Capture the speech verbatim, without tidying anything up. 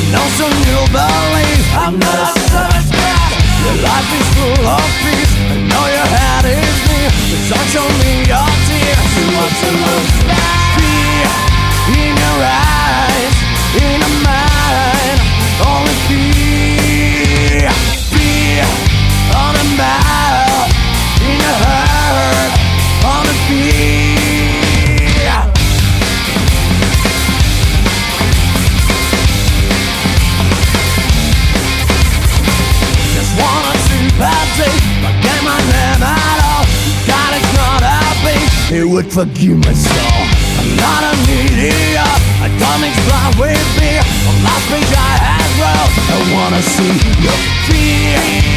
know soon you'll believe I'm not a savage cat. Your life is full of peace. I know your head is near. Don't show me your tears. You want to lose fear in your eyes, in your mind. Only fear, fear on the mouth, in your heart, on the fear. Just wanna see bad day, but get my name at all. God is not happy, He would forgive my soul. I'm not an idiot, I don't explain with fear. On last page I had wrote, I wanna see your fear.